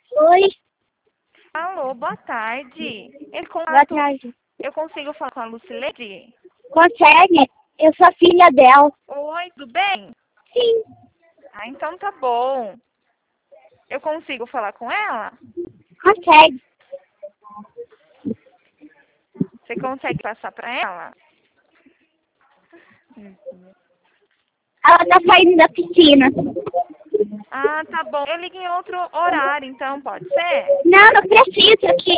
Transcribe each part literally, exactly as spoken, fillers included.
Oi, Alô, boa tarde. Eu, boa contato, tarde. eu consigo falar com a Lucileide? Consegue? Eu sou filha dela. Oi, tudo bem? Sim, Ah, então tá bom. Eu consigo falar com ela? consegue. Você consegue passar pra ela? Ela tá saindo da piscina. Ah, tá bom. Eu ligo em outro horário, então pode ser? Não, não precisa aqui.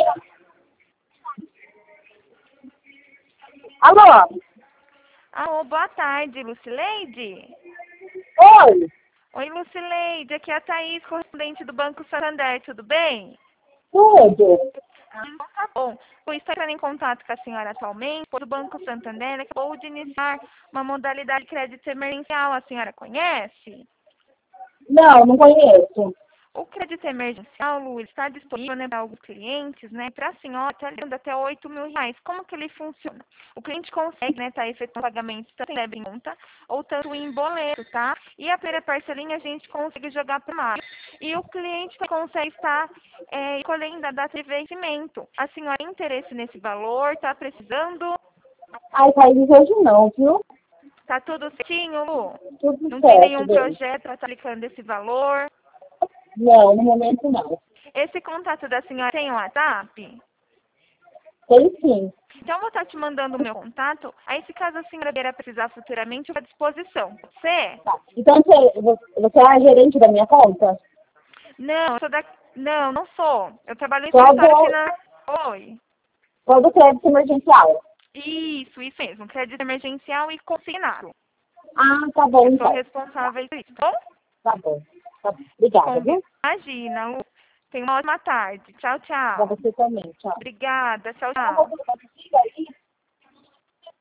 Alô? Alô, boa tarde, Lucileide? Oi, Oi, Lucileide. Aqui é a Thaís, correspondente do Banco Santander, tudo bem? tudo? Ah, então tá bom. Eu estou entrando em contato com a senhora atualmente, pois o Banco Santander acabou de iniciar uma modalidade de crédito emergencial. A senhora conhece? Não, não conheço. O crédito emergencial, Lu, ele está disponível, né, para alguns clientes, né, para a senhora, está levando até oito mil reais. Como que ele funciona? O cliente consegue, né, estar efetuando pagamentos tanto em débito em conta ou tanto em boleto, tá? E a primeira parcelinha a gente consegue jogar para maio. E o cliente consegue estar é, escolhendo a data de vencimento. A senhora tem interesse nesse valor? Está precisando? Ai, Thaís, hoje não, viu? Tá tudo certinho, Lu? Tudo Não tem certo, nenhum bem. projeto para estar aplicando esse valor? Não, no momento não. Esse contato da senhora tem um WhatsApp? Tem sim. Então, eu vou estar te mandando o meu contato. Aí, se caso a senhora vier a precisar futuramente, eu estou à disposição. Você? Tá. Então, você, você é a gerente da minha conta? Não, eu sou da... Não, não sou. Eu trabalho no Só escritório do, financeiro. Oi. só do crédito emergencial. Isso, isso mesmo. Crédito emergencial e consignado. Ah, tá bom, Eu sou então. responsável por isso. Tá bom? Tá bom. Tá bom. Obrigada, Convi- viu? Imagina, Lu. Tenha uma ótima tarde. Tchau, Pra tchau. você também. Tchau. Obrigada. Tchau, Ah, vou tchau. colocar aqui aí.